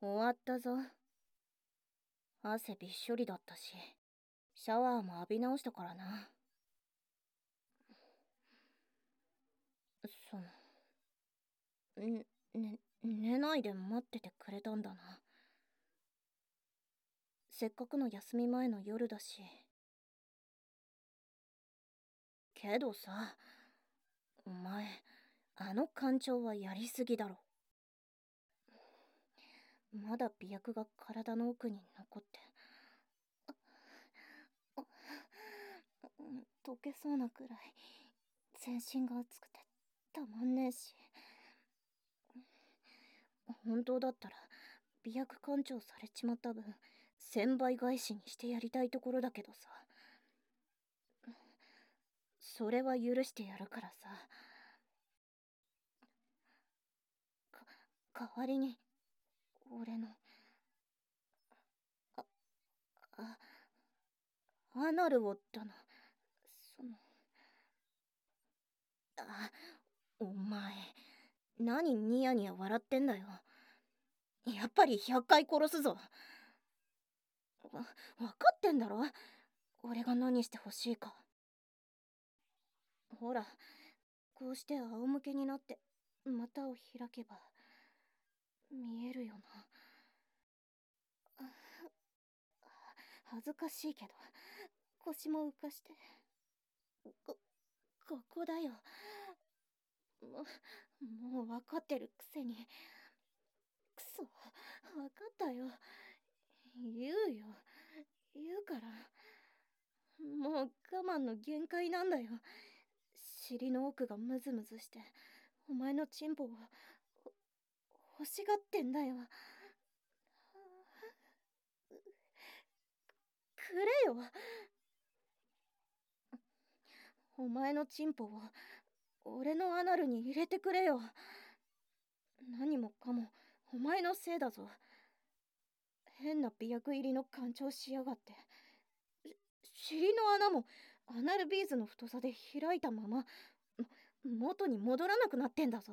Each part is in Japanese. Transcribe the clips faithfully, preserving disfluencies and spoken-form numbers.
終わったぞ。汗びっしょりだったし、シャワーも浴び直したからな。その、ん、ね、寝ないで待っててくれたんだな。せっかくの休み前の夜だし。けどさ、お前、あの艦長はやりすぎだろ。まだ媚薬が体の奥に残って、溶けそうなくらい全身が熱くてたまんねえし。本当だったら媚薬艦長されちまった分千倍返しにしてやりたいところだけどさ、それは許してやるからさ。か代わりに俺のああアナルをだな。そのあお前何ニヤニヤ笑ってんだよ。やっぱりひゃっかい殺すぞ。わ分かってんだろ、俺が何してほしいか。ほら、こうして仰向けになって股を開けば見えるよな。恥ずかしいけど腰も浮かして、こここだよ。ももう分かってるくせに。くそ、分かったよ。言うよ、言うから。もう我慢の限界なんだよ。尻の奥がムズムズしてお前のチンポを欲しがってんだよ。くれよ、お前のチンポを俺のアナルに入れてくれよ。何もかもお前のせいだぞ。変な媚薬入りの干潮しやがって。尻の穴もアナルビーズの太さで開いたまま元に戻らなくなってんだぞ。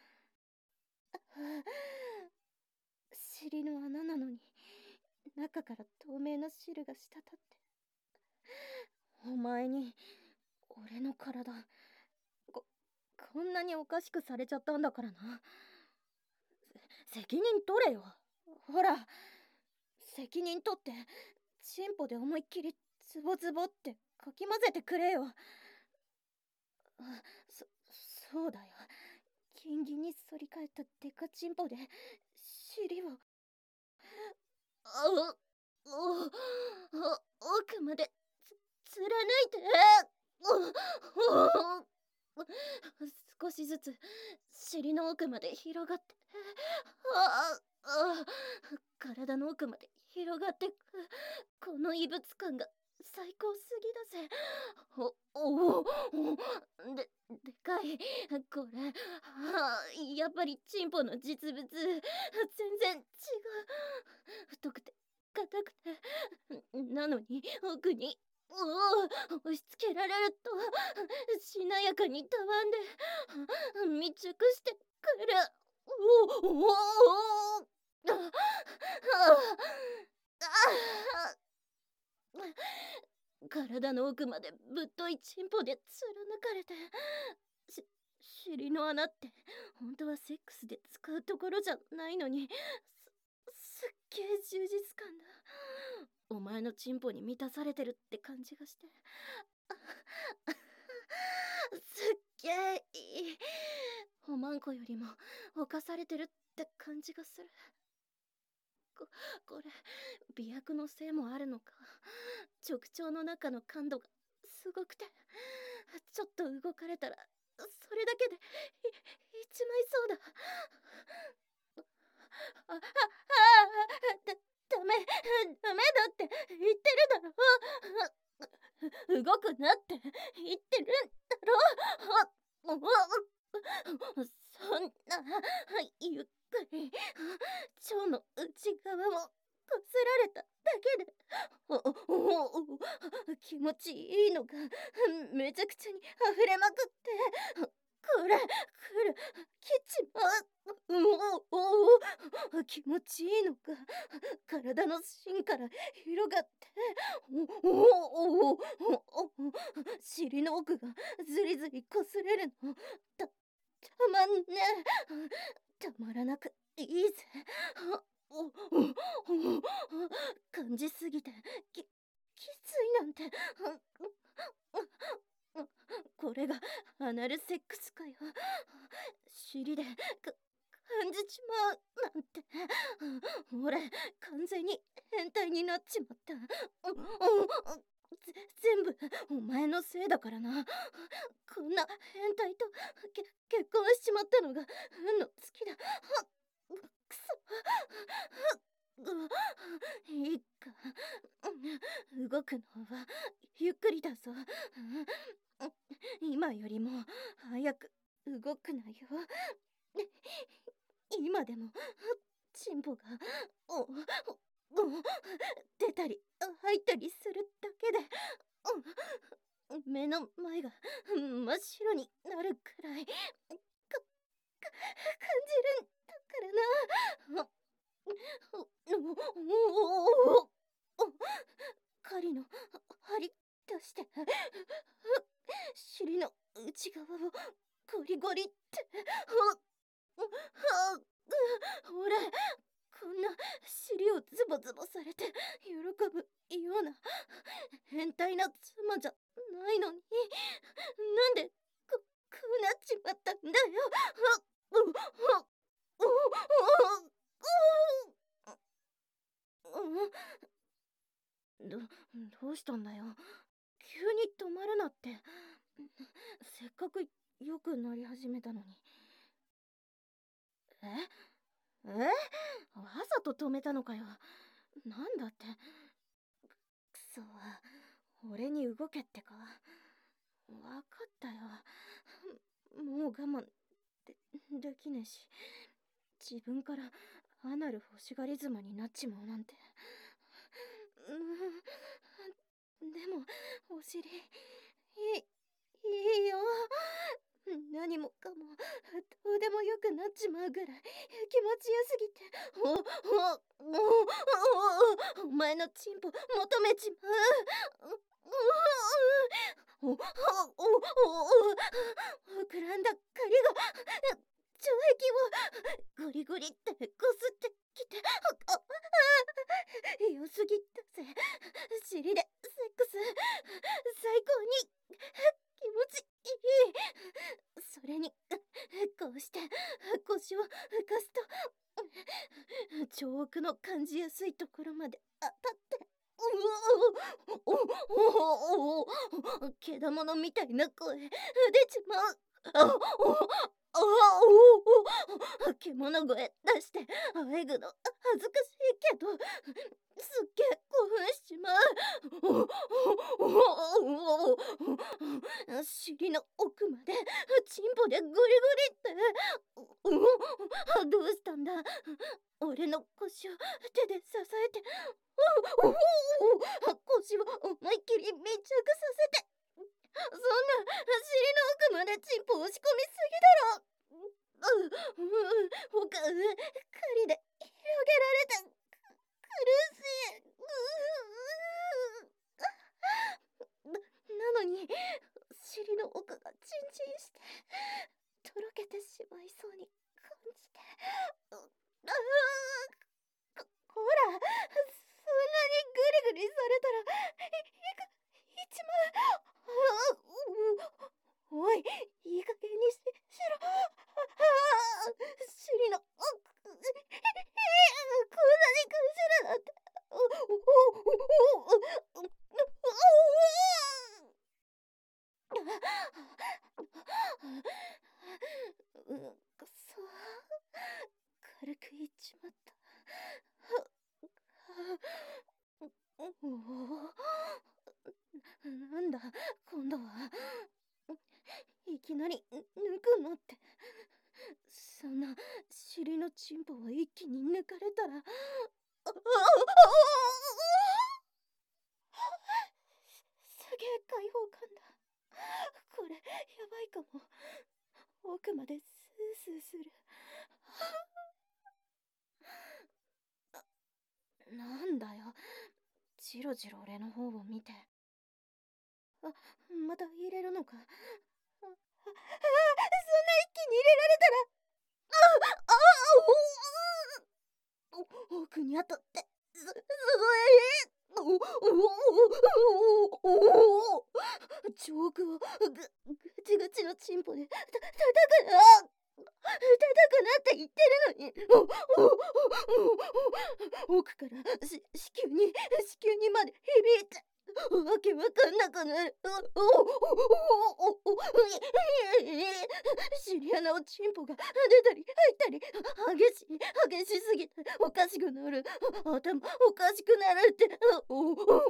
尻の穴なのに中から透明な汁が滴って。お前に俺の体ここんなにおかしくされちゃったんだからな。責任取れよ。ほら、責任取ってチンポで思いっきりズボズボってかき混ぜてくれよ。あそそうだよ、金銀に反り返ったデカチンポで尻をあおお奥までつ貫いて。少しずつ尻の奥まで広がって、ああ体の奥まで広がってく。この異物感が最高すぎだぜ。おおおででかいこれ。はあ、やっぱりチンポの実物全然違う。太くて硬くて、なのに奥におお押し付けられるとしなやかにたわんで密着してくる。おおおおああ体の奥までぶっといチンポで貫かれて。し尻の穴って本当はセックスで使うところじゃないのに、す、すっげえ充実感だ。お前のチンポに満たされてるって感じがして、すっげえいい。おまんこよりも侵されてるって感じがする。ここれ媚薬のせいもあるのか。直腸の中の感度がすごくて、ちょっと動かれたらそれだけでいいっちまいそうだ。あああだダメダメだって言ってるだろ。動くなって言ってるんだろ。そんなゆっくり腸の内側もこすられただけでおおお気持ちいいのがめちゃくちゃに溢れまくって、これ来る来ちまう。おお気持ちいいのか。体の芯から広がって、おおおおお尻の奥がずりずりこすれるの。た、たまんねえ。たまらなくいいぜ。おおお感じすぎてき、きついなんて。これがアナルセックスかよ。尻でか感じちまうなんて。俺完全に変態になっちまった。ぜ全部お前のせいだからな。こんな変態とけ結婚しちまったのが運の尽きだ。くそ。いいか。動くのはゆっくりだぞ。今よりも早く動くなよ。今でもチンポがおお出たり入ったりするだけで目の前が真っ白になるくらいかか感じるんだからな。おお狩りの張り出して尻の内側をゴリゴリって俺こんな尻をズボズボされて喜ぶような変態な妻じゃないのに、なんでここうなっちまったんだよ。ど、どうしたんだよ。急に止まるなって。せっかく良くなり始めたのに。ええわざと止めたのかよ。なんだって。くそ、俺に動けってか。わかったよ。もう我慢で、できねえし。自分からアナル欲しがり妻になっちまうなんて。うん、でもお尻いい、いいよ。何もかもどうでもよくなっちまうぐらい気持ちよすぎて、おおおおお前のチンポ求めちまう。おおおおお膨らんだ狩りが腸壁をゴリゴリってこすってきて、良すぎたぜ。尻でセックス最高に気持ちいい。それにこうして腰を浮かすと腸奥の感じやすいところまで当たって、おおおおおけだものみたいな声出ちまう。おおお獣声出してあえぐの恥ずかしいけどすっげえ興奮しちまう。尻の奥までチンポでゴリゴリって。どうしたんだ。俺の腰を手で支えて腰を思いっきり密着させて。そんな尻の奥までチンポ押し込みすぎだろ。ほか、狩りで広げられた。苦しい。な、なのに尻の奥がチンチンしてとろけてしまいそうに感じて。ああ、ほら、そんなにグリグリされたらい、いく、いっちまう。おい、いい加減にし、しろ。尻の奥、こんなに感じるなんて。くそ、軽くいっちまった。なんだ今度は。いきなり抜くのって。そんな尻のチンポを一気に抜かれたら、すげえ開放感だ。これやばいかも。奥までスースーする。 なんだよ、じろじろ俺の方を見て。あ、また入れるのか。あ、あ、あ、そんな一気に入れられたら、あ、あ、お、お、奥に当たって、す、すごい。お、お、お、お、お、チョークをぐ、ぐちぐちのチンポで、た、叩くな。叩くなって言ってるのに。お、お、お、お、奥からし、子宮に、子宮にまで響いて。わけわかんなくなる。お、お、お、お、お、お、尻穴をチンポが出たり入ったり、激しい、激しすぎておかしくなる。頭おかしくなるって。お、お、お、お、お、お、や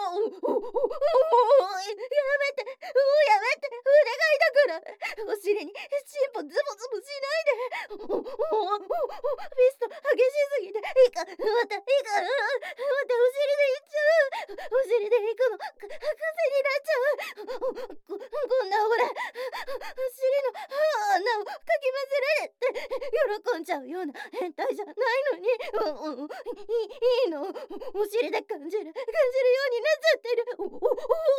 めて、もうやめて、お願いだから。お尻にチンポズボズボしないで。お、お、お、お、ピスト激しすぎて、いいか、また、いいか、またお尻でいっちゃう。お尻で行くの、か、癖になっちゃう。こ、こんなほら、尻の穴をかき混ぜられて喜んじゃうような変態じゃないのに、うん、うん、いい、いいの、お尻で感じる、感じるようになっちゃってる。お、お、お、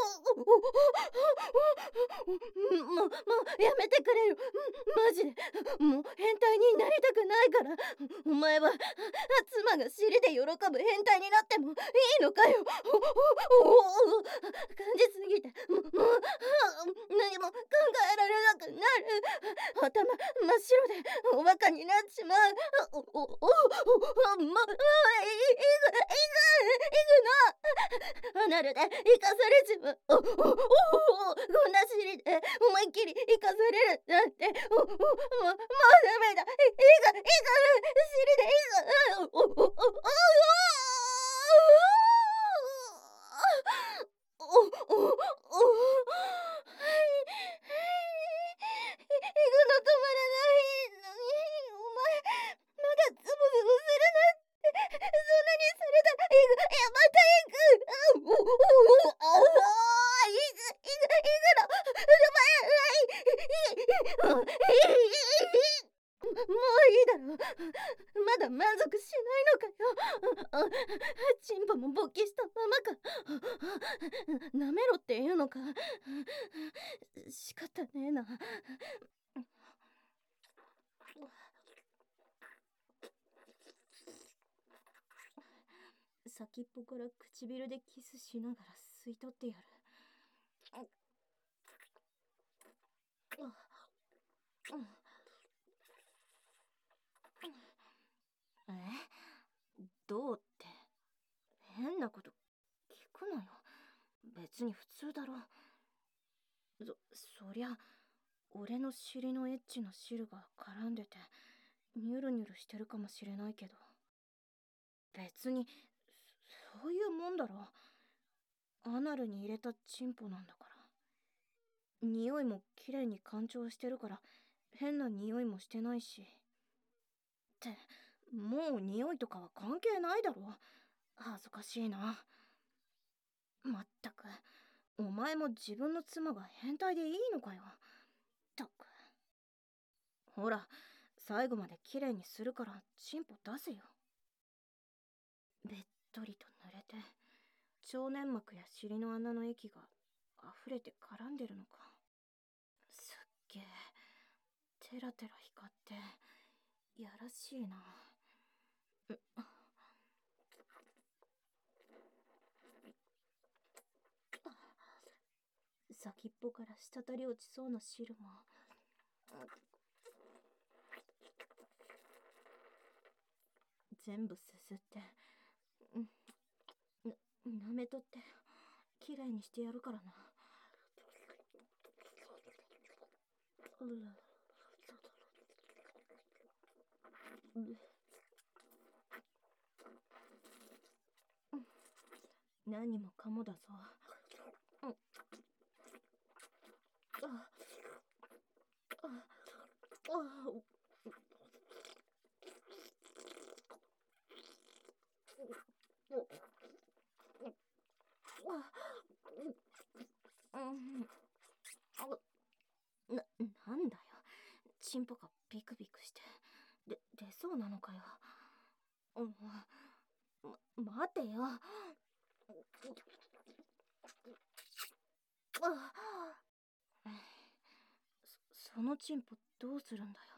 お、もう、もう、やめてくれよ。マジで、もう変態になりたくないから。お前は、妻が尻で喜ぶ変態になってもいいのかよ。お、お、お、感じすぎて、もう、もう、何も考えられなくなる。頭真っ白でおバカになっちまう。お、お、お、お、お、もう、いく、いく、いくの。アナルで生かされちまう。お、お、お、お、こんな尻で思いっきり生かされるなんて、お、お、もう、もうダメだ。い、いく、いく、尻でいく、お、お、お、お、お、お、お、お、お、はい、はい、行くの止まらないのに、お前、まだズボズボするなって、そんなにされたら、行く、いや、また行く、お、お、お、ああ、行く、行く、行くの、お前、はい、もういいだろ。まだ満足しないのかよ。チンポも勃起したままか。なめろっていうのか。仕方ねえな。先っぽから唇でキスしながら吸い取ってやる。え、どうって変なこと聞くなよ。別に普通だろ。そ、そりゃ俺の尻のエッチな汁が絡んでてニュルニュルしてるかもしれないけど、別にそういうもんだろ。アナルに入れたチンポなんだから。匂いもきれいに干潮してるから変な匂いもしてないし。って、もう匂いとかは関係ないだろ。恥ずかしいな。まったく、お前も自分の妻が変態でいいのかよ。ったく。ほら、最後まできれいにするからチンポ出せよ。べっとりと濡れて、腸粘膜や尻の穴の液が溢れて絡んでるのか。すっげえ、テラテラ光って、やらしいな。先っぽから滴り落ちそうな汁も全部すすって、な、なめとってきれいにしてやるからな。何もかもだぞ。あ、あ、あ、な、なんだよ。チンポがビクビクして。で、出そうなのかよ。うん。 ま、待てよ。あ、そ、そのチンポどうするんだよ。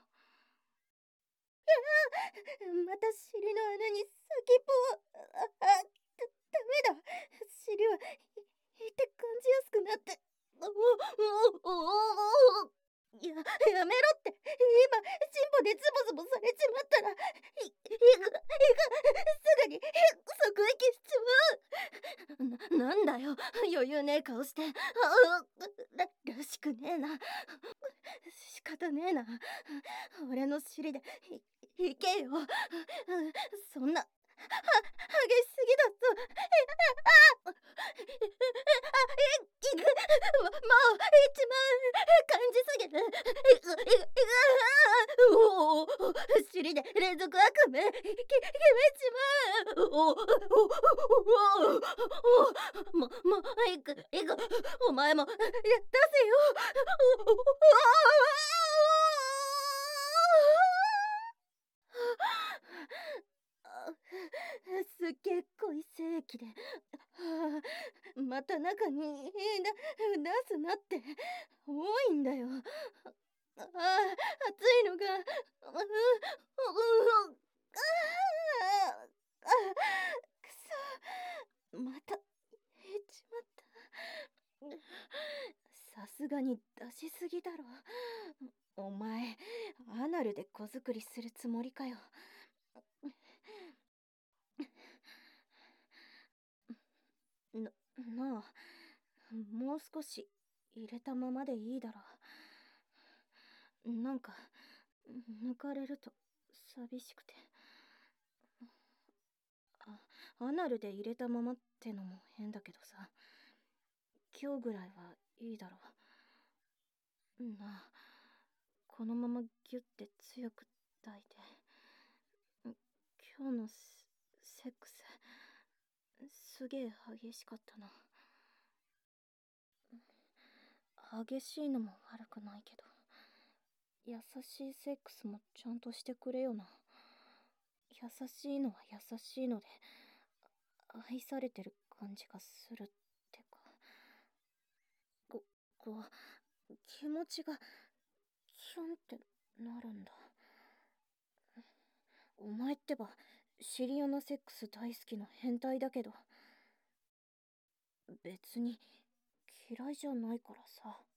また尻の穴に先っぽを。あ、あ、だ、ダメだ。尻は、い、いて感じやすくなって。おおおおお、や、やめろって。今、チンポでズボズボされちまったら、い、いく、いく、すぐに、即息しちまう。な、なんだよ、余裕ねえ顔して。あ、ら、らしくねえな。仕方ねえな。俺の尻で、い、いけよ。そんな、は、激しすぎだぞ。あ、あ、い、いく、もう、一番感じすぎる。いく、いく、いく、おお、尻で連続悪夢、き、決めちまう。おお、おお、お、も、もう、いく、いく、お前も、や、出せよ。おお、おお、すっげえ濃い精液で、はあ、また中にだ、出すなって多いんだよ。ああ、熱いのが、う、う、う、ああ、あ、くそ、また減っちまった。さすがに出しすぎだろ。お前、アナルで子作りするつもりかよ。な、なあ、もう少し入れたままでいいだろう。なんか、抜かれると寂しくて。あ、アナルで入れたままってのも変だけどさ。今日ぐらいはいいだろう。なあ、このままギュッて強く抱いて。今日のセ、セックス、すげえ激しかったな。激しいのも悪くないけど、優しいセックスもちゃんとしてくれよな。優しいのは優しいので、愛されてる感じがするってか。こ、こう、気持ちが、キュンってなるんだ。お前ってば、シリアナセックス大好きの変態だけど、別に嫌いじゃないからさ。